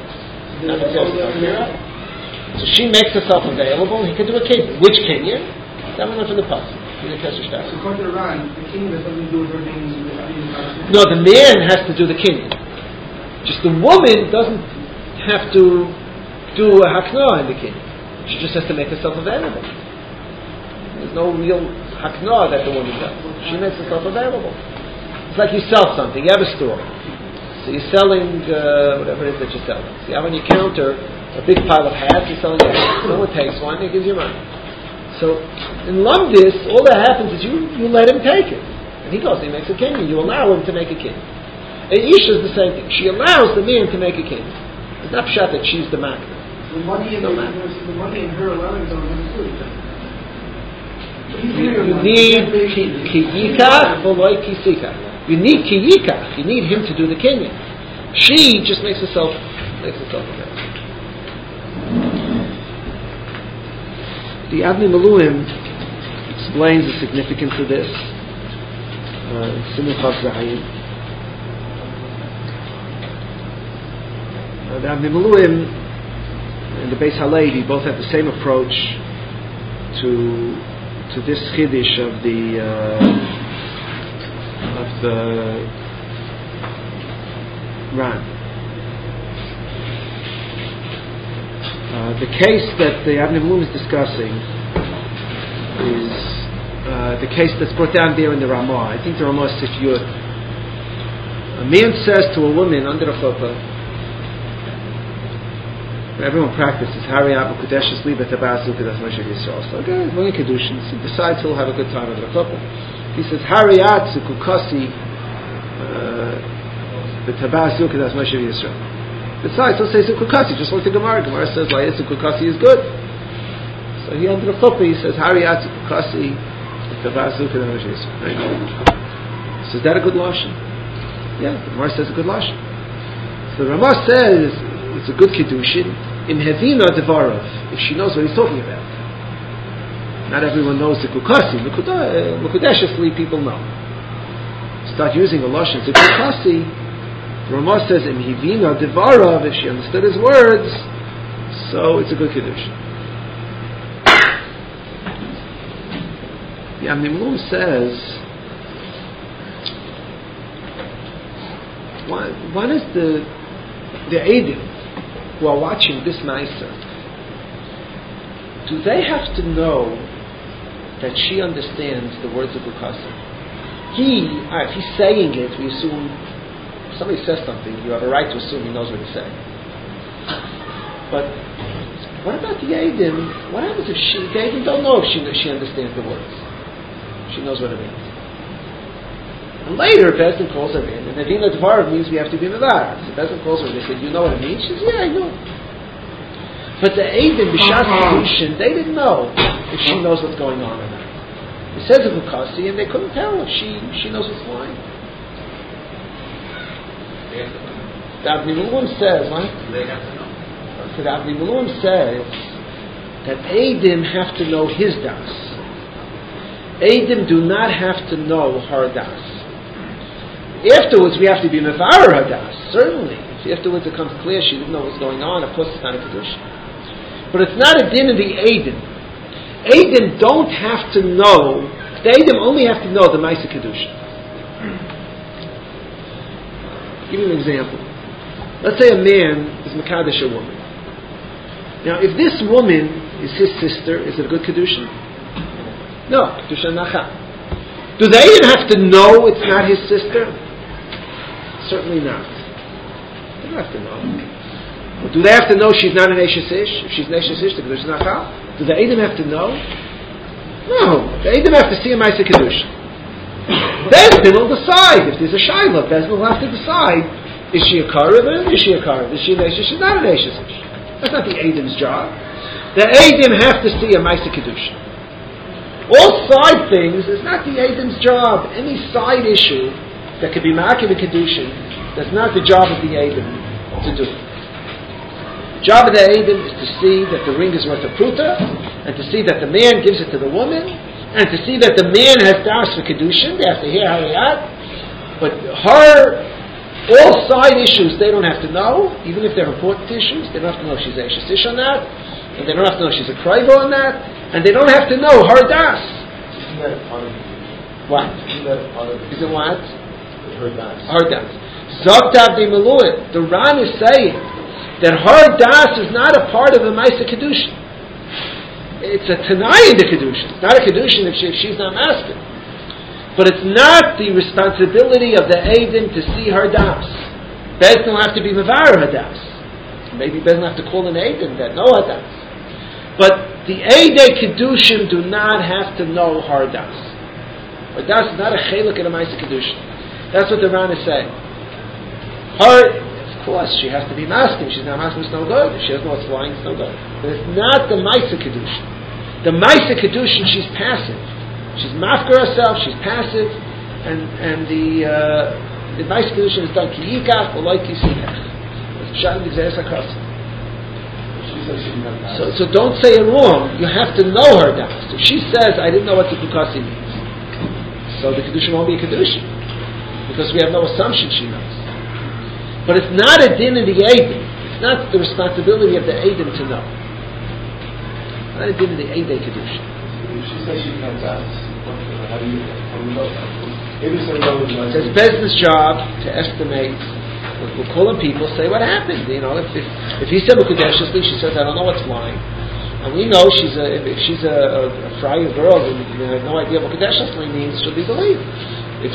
So she makes herself available, and he can do a kinyan. Which kinyan? That we know from the pasuk. You need kesef shtar. So according to Ran, the kinyan has something to do with her being. No, the man has to do the kinyan. Just the woman doesn't have to do a hakna in the kinyan. She just has to make herself available. There's no real hakna that the woman does. She makes herself available. It's like you sell something. You have a store. So you're selling whatever it is that you're selling. So you have on your counter a big pile of hats. You're selling hats. Someone takes one and he gives you money. So in Lumdis, all that happens is you let him take it. And he goes and he makes a kinyan. You allow him to make a kinyan. And Isha is the same thing. She allows the man to make a kinyan. It's not pshat that she's the makna. The money in her allowing someone to do it. You need kiyika v'lo kisika. You need kiyika. You need him to do the kinyan. She just makes herself available. The Avnei Miluim explains the significance of this in Siman Chav Zayim. The Avnei Miluim and the Beis Halevi both have the same approach to this chiddush of the Ran. The case that the Avnei Malum is discussing is the case that's brought down there in the Ramah. I think the Ramah is Sif Yud. A man says to a woman under the chuppah, everyone practices Hariyat Mekudeshes Liba Tabasu Kedas Moshe Yisrael. So okay, he's learning Kedushin. He decides he'll have a good time under the chuppah. He says Hariyat Zukukasi Tabasu Kedas Moshe Yisrael. Besides, he'll say Zukukasi. Just like the Gemara. Gemara says like Zukukasi is good. So he under the chuppah he says Hariyat Zukukasi Tabasu Kedas Moshe Yisrael. So is that a good lashon? Yeah, the Gemara says a good lashon. So the Ramah says it's a good kiddushin in Hevina Devarov, if she knows what he's talking about. Not everyone knows the Kukasi. Mekudeshesli people know. Start using a lashon to Kukasi. The Ramah says in Hevina Devarov, if she understood his words, so it's a good kiddushin. The Avnei Malum says, why does the Eidim who are watching this Maisa, do they have to know that she understands the words of Ukasa? If he's saying it, we assume, if somebody says something, you have a right to assume he knows what he's saying. But what about the Eidim? What happens if the Eidim don't know if she understands the words? She knows what it means. And later, Bezdin calls her in, and Nevina Dvarov means we have to be Mevar. So Bezdin calls her in, they said, you know what it means? She says, yeah, I know. But the Eidim, B'Shas Kedushin, they didn't know if she knows what's going on or not. It says of Ukasi, and they couldn't tell if she knows what's flying. The Avnei Malum says, what? They have to know. So the Avnei Malum says that Eidim have to know his das. Eidim do not have to know her das. Afterwards, we have to be mevarer hadas. Certainly, if afterwards it becomes clear she didn't know what's going on, of course it's not a kedusha. But it's not a din of the Eidim. Eidim don't have to know. The Eidim only have to know the Maisa kedusha. Give you an example. Let's say a man is mekadesh a woman. Now, if this woman is his sister, is it a good kedusha? No, kedusha nacha. Do they even have to know it's not his sister? Certainly not. They don't have to know. But do they have to know she's not an Eishes Ish? If she's an Eishes Ish, the Kedusha Nachal? Do the Eidim have to know? No. The Eidim have to see a Maisa Kedusha. Bezdin will decide. If there's a Shaila, Bezdin will have to decide, is she a Karev or is she a Karev? Is she an Eishes Ish? She's not an Eishes Ish. That's not the Eidim's job. The Eidim have to see a Maisa Kedusha. All side things is not the Eidim's job. Any side issue that could be Ma'akiv and Kedushin, that's not the job of the Eidim to do. The job of the Eidim is to see that the ring is worth a pruta, and to see that the man gives it to the woman, and to see that the man has das for Kedushin. They have to hear Hariyat. But all side issues they don't have to know, even if they're important issues. They don't have to know if she's a Eishes Ish on that, and they don't have to know if she's a Kraivo on that, and they don't have to know her das. Isn't that a part of it? What? Isn't that a part of it? Is it what? Her das. Her das. Zoktav de Meluim. The Ran is saying that her das is not a part of the Maisa Kedushin. It's a Tanai in the Kedushin. It's not a Kedushin if she's not masking. But it's not the responsibility of the Eidim to see her das. Bezdin will have to be Mevar her das. Maybe Bezdin will have to call an Eidim that know her das. But the Eidei Kedushin do not have to know her das. Her das is not a Chelik in a Maisa Kedushin. That's what the Ran is saying. Her, of course, she has to be masking. She's not masking, it's no good. If she doesn't know what's flying, it's no good. But it's not the Maisa Kedushin. The Maisa Kedushin, she's passive. She's mafker herself, she's passive, and the Maisa Kedushin is done ki yikach, or like yisikach. It's shot in the Gzeres HaKrasa. So don't say it wrong. You have to know her das. If she says, I didn't know what the Kukasi means, so the Kedushin won't be a Kedushin. Because we have no assumption she knows. But it's not a din in the Eidim. It's not the responsibility of the Eidim to know. It's not a din in the Eidei Kedushin. If she says she can't dance, how do you know? It's Bezdin's job to estimate We'll call in people, say what happened. If he said Mekudeshesli, she says, I don't know what's flying. And we know if she's a friar girl and has no idea what Mekudeshesli means, she'll be believed. If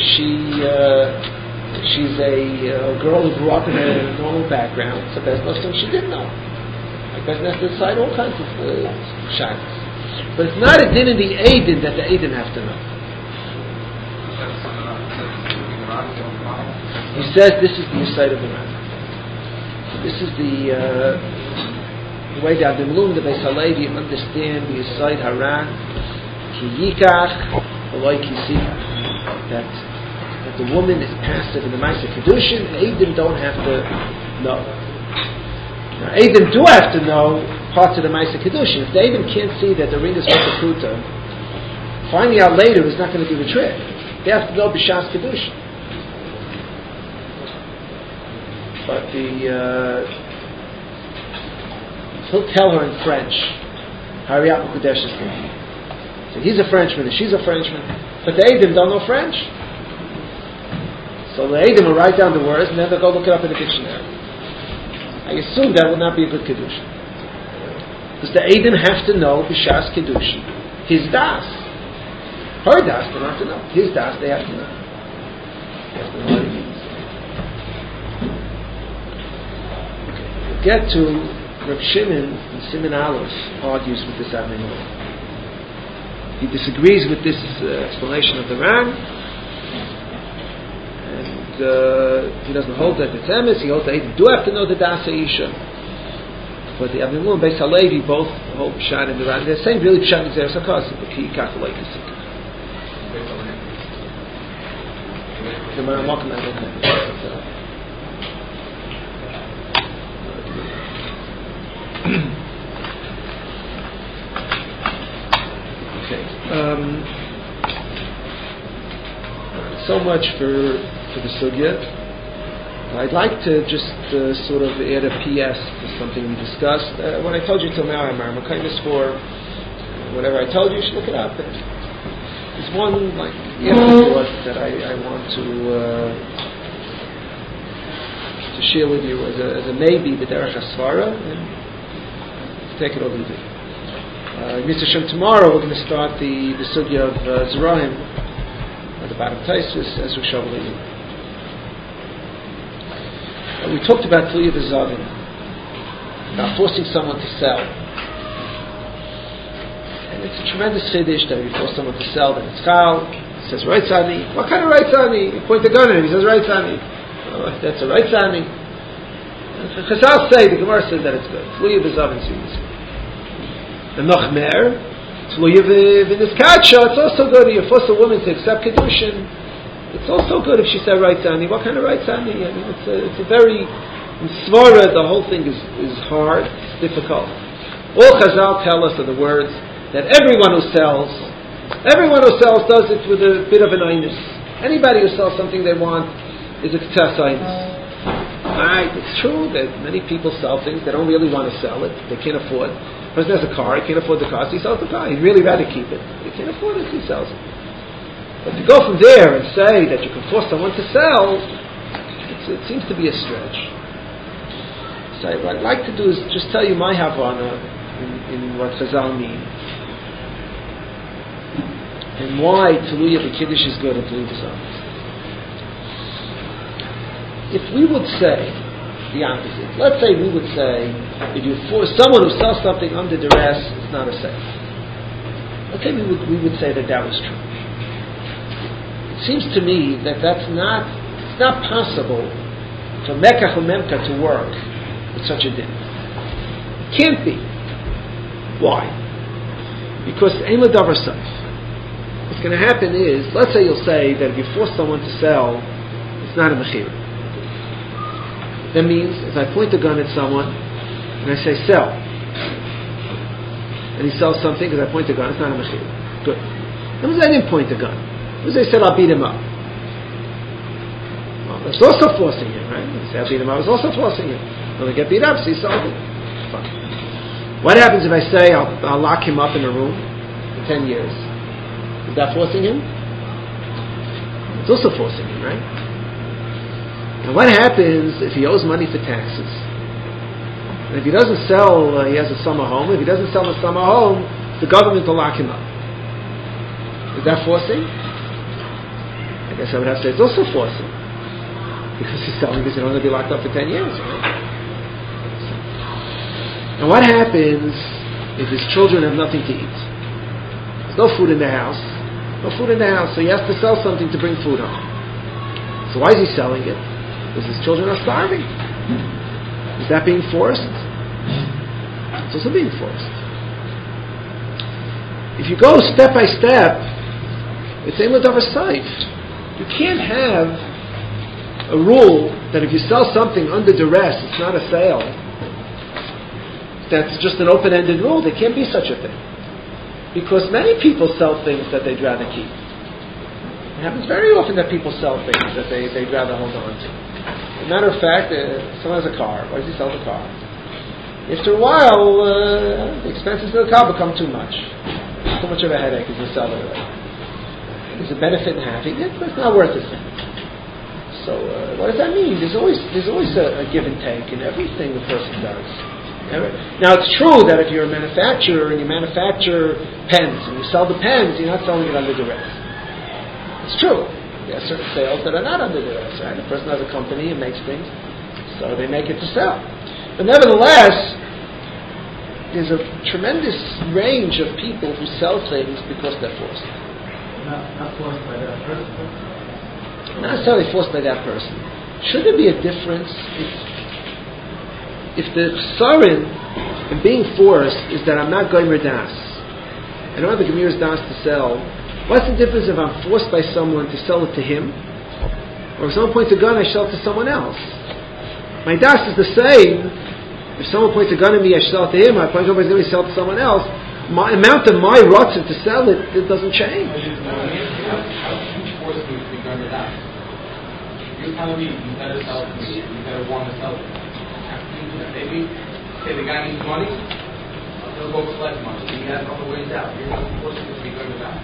she's a girl who grew up in a normal background, it's the best thing she did know. Like Beis Knesset decide all kinds of shadows. But it's not a din in the Eidin that the Eidin have to know. He says this is the side of the Ran. This is the way that the Melum, the Beis Halevi understand the side Haran, ki yikach, v'loy ki sikach. That the woman is passive in the Ma'aseh Kedushin. Eidim don't have to know. Now, Eidim do have to know parts of the Ma'aseh Kedushin. If the Eidim can't see that the ring is with the Pruta, finding out later is not going to do the trick. They have to know B'Shas Kedushin. But he'll tell her in French, hurry up, Mekudeshes. So he's a Frenchman and she's a Frenchman, but the Eidim don't know French. So the Eidim will write down the words and then they'll go look it up in the dictionary. I assume that would not be a good Kiddush. Because the Eidim have to know B'Shas Kiddush. His das. Her das, they don't have to know. His das, they have to know. They have to know what it means. We'll get to Reb Shimon and Siman Aleph argues with this Aminah. He disagrees with this explanation of the Ran. He doesn't hold that it's emes. He holds that Eidim do have to know the das Isha. But the Avnei and Beis Halevi both hold Pshat in the Ran. They're saying really Pshat is there Sakasi, but he can't like the Sikh. Okay. So much for the sugya. I'd like to just sort of add a PS to something we discussed. When I told you till now, I'm kindness for whatever I told you, you should look it up. There's one thought that I want to share with you as a maybe the Derech HaSvara, and take it or leave it. Mr. Shem, tomorrow we're going to start the sugya of Zerahim at the bottom of Taisus as Rishavali. We talked about Tluya B'Zavim, about forcing someone to sell. And it's a tremendous chiddush that if you force someone to sell, then it's chal. He says, right Sani. What kind of right Sani? You point the gun at him, he says, right Sani. Oh, that's a right Sani. Chazal say, the Gemara says that it's good. Tluya B'Zavim seems good. The Nochmer, Tluya V'Nizkatsha, it's also good. You force a woman to accept Kedushin. It's also good if she said right Sani. What kind of right Sani? I mean, it's a very in Svara. The whole thing is hard. It's difficult. All Chazal tell us are the words that everyone who sells does it with a bit of an einus. Anybody who sells something they want is a k'tas einus. Right? It's true that many people sell things they don't really want to sell it. They can't afford. The person has a car. He can't afford the car, so he sells the car. He'd really rather keep it. But he can't afford it, so he sells it. But to go from there and say that you can force someone to sell, it seems to be a stretch. So what I'd like to do is just tell you my Havana in what Chazal mean. And why Tluya B'Kiddush is good and Tluya B'Zavim. If we would say the opposite, let's say we would say if you force someone who sells something under duress, it's not a sale. Let's say we would say that was true. It seems to me that it's not possible for Mekach or Memka to work with such a din. It can't be. Why? Because Ein L'Davar Saif. What's going to happen is, let's say you'll say that if you force someone to sell, it's not a mechira. That means if I point a gun at someone and I say sell, and he sells something because I point a gun, it's not a mechira. Good. That means I didn't point a gun. They said, I'll beat him up. Well, that's also forcing him, right? They say, I'll beat him up. I was also forcing him. When they get beat up, so he sold it. Fine. What happens if I say, I'll lock him up in a room for 10 years? Is that forcing him? It's also forcing him, right? And what happens if he owes money for taxes? And if he doesn't sell, he has a summer home. If he doesn't sell the summer home, the government will lock him up. Is that forcing? I guess I would have to say it's also forcing. Because he's selling this, he's going to be locked up for 10 years. Right? And what happens if his children have nothing to eat? There's no food in the house. No food in the house, so he has to sell something to bring food home. So why is he selling it? Because his children are starving. Is that being forced? It's also being forced. If you go step by step, it's same with oversight. You can't have a rule that if you sell something under duress, it's not a sale. That's just an open-ended rule. There can't be such a thing. Because many people sell things that they'd rather keep. It happens very often that people sell things that they'd rather hold on to. As a matter of fact, someone has a car. Why does he sell the car? After a while, the expenses of the car become too much. It's too much of a headache as you sell it away. There's a benefit in having it, but it's not worth it. So what does that mean? There's always a give and take in everything the person does. Now it's true that if you're a manufacturer and you manufacture pens and you sell the pens, you're not selling it under duress. It's true. There are certain sales that are not under duress, right? A person has a company and makes things, so they make it to sell. But nevertheless, there's a tremendous range of people who sell things because they're forced. Not forced by that person. Not necessarily forced by that person. Should there be a difference if the chsarin in being forced is that I'm not goymer das, I don't have a gemir's das to sell? What's the difference if I'm forced by someone to sell it to him, or if someone points a gun, I sell it to someone else? My das is the same. If someone points a gun at me, I sell it to him. I point a gun at me, I sell it to someone else. My amount of my rotzen to sell it doesn't change. How can you force me to be goymer das? You're telling me you better sell it to me, you better want to sell it. Maybe say the guy needs money, he'll go collect money. He has other ways out. You're not forcing him to be goymer das.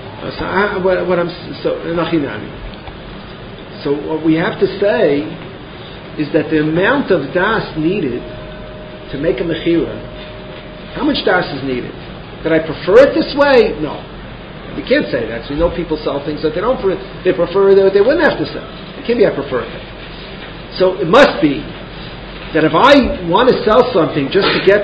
So what we have to say is that the amount of das needed to make a mechira, how much das is needed? That I prefer it this way? No. We can't say that. So we know people sell things that they don't prefer. They prefer that they wouldn't have to sell. It can't be I prefer it. So it must be that if I want to sell something just to get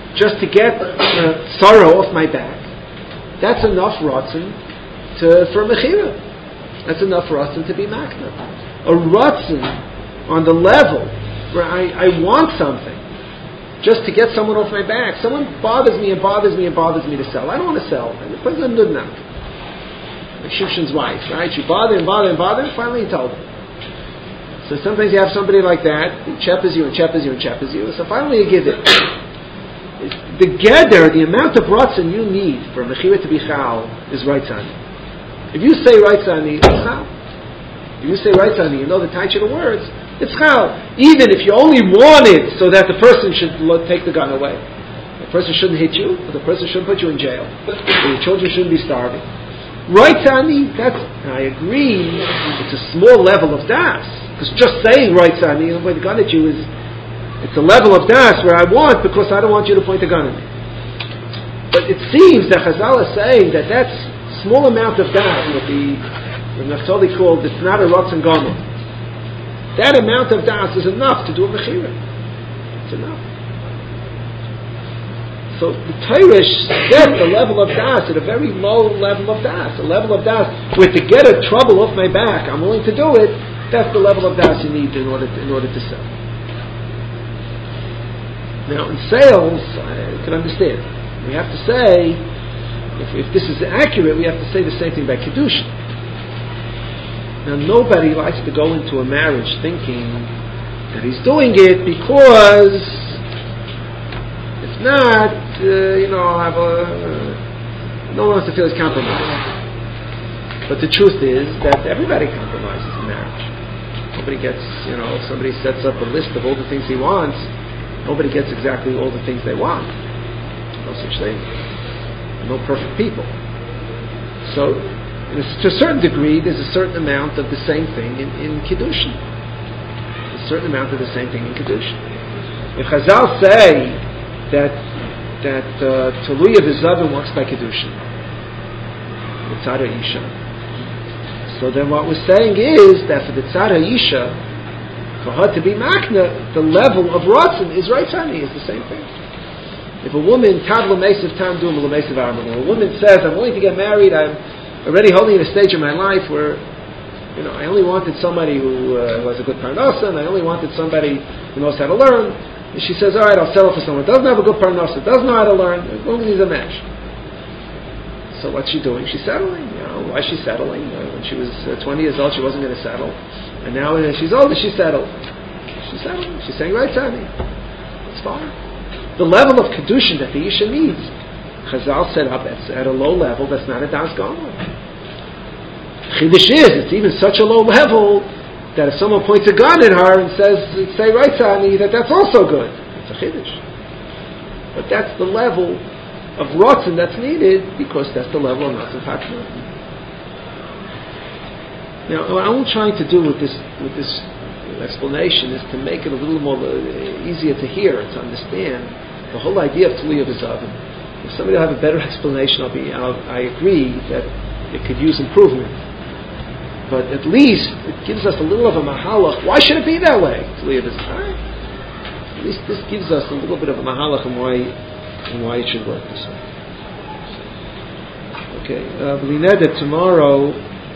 sorrow off my back, that's enough rotzen for mechira. That's enough rotzen to be makna. A rotzen on the level where I want something just to get someone off my back. Someone bothers me to sell. I don't want to sell. The person doesn't do that. Like Shimshon's wife, right? She bothered, and finally he told her. So sometimes you have somebody like that, who cheppers you. So finally you give it. The gather, the amount of rotzen you need for mechira to be chal is reitzani. If you say reitzani, it's chal. If you say reitzani, you know the taich of the words, it's chal. Even if you only want it so that the person should take the gun away. The person shouldn't hit you, or the person shouldn't put you in jail, or your children shouldn't be starving. Reitzani, I agree, it's a small level of das. Because just saying reitzani, the gun at you it's a level of das where I want because I don't want you to point a gun at me. But it seems that Chazal is saying that small amount of das, what Naftali called, it's not a rotzen gomer. That amount of das is enough to do a mechira. It's enough. So the Torah set the level of das at a very low level of das. A level of das where to get a trouble off my back, I'm willing to do it. That's the level of das you need in order to sell. Now in sales, I can understand. We have to say, if this is accurate, we have to say the same thing about Kedushin. Now nobody likes to go into a marriage thinking that he's doing it because if not, no one wants to feel he's compromised. But the truth is that everybody compromises in marriage. Nobody gets, if somebody sets up a list of all the things he wants, nobody gets exactly all the things they want. No such thing. No perfect people. So, to a certain degree, there's a certain amount of the same thing in Kiddushin. The a certain amount of the same thing in Kedushin. If Chazal say that Tuluya V'Zavim works by Kedushin, the Tzad Isha, so then what we're saying is that for the Tzad Isha, for her to be Makna, the level of Ratzon is Raitzani, is the same thing. If a woman, Tad L'Meisiv Tam Dum L'Meisiv Arman, a woman says, I'm willing to get married, I'm already holding in a stage in my life where, I only wanted somebody who was a good parnasa, and I only wanted somebody who knows how to learn. And she says, all right, I'll settle for someone who doesn't have a good parnasa, doesn't know how to learn, as long as he's a match. So what's she doing? She's settling. Why is she settling? When she was 20 years old, she wasn't going to settle. And now when she's older, she settled. She's settling. She's saying, right, Tani. It's fine. The level of Kedushin that the Isha needs, Chazal set up at a low level that's not a Das Gomer. Chiddush is, it's even such a low level that if someone points a gun at her and says, say right, Tani, that's also good. It's a Chiddush. But that's the level of Ratzon that's needed because that's the level of Ratzon Patron. Now, what I'm trying to do with this explanation is to make it a little more easier to hear, to understand the whole idea of Tuluya V'Zavim. If somebody will have a better explanation, I agree that it could use improvement. But at least it gives us a little of a mahalach. Why should it be that way? Tuluya V'Zavim. At least this gives us a little bit of a mahalach and why it should work this way. Okay, B'li Neder tomorrow.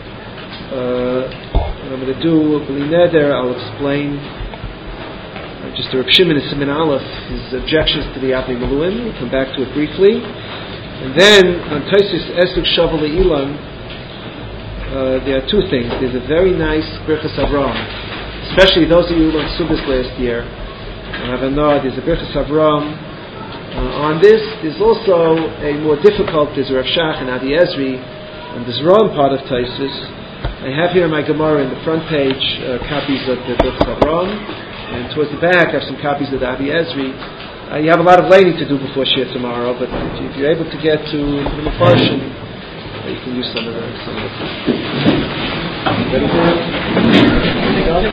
What I'm going to do, B'li Neder, I'll explain just the Reb Shimon and Siman Aleph, his objections to the Avnei Miluim. We'll come back to it briefly. And then, on Tosfos Esuk Shavuot Le'ilan, there are two things. There's a very nice Birchas Avraham, especially those of you who learned Subbos last year. There's a Birchas Avraham on this. There's also a more difficult, there's a Rav Shach and Adi Ezri, on the Zram part of Tosfos. I have here in my Gemara in the front page copies of the Birchas Avraham, and towards the back I have some copies of the Adi Ezri. You have a lot of laning to do before Shir tomorrow, but if you're able to get to the Mefarshim, you can use some of the. Ready for it?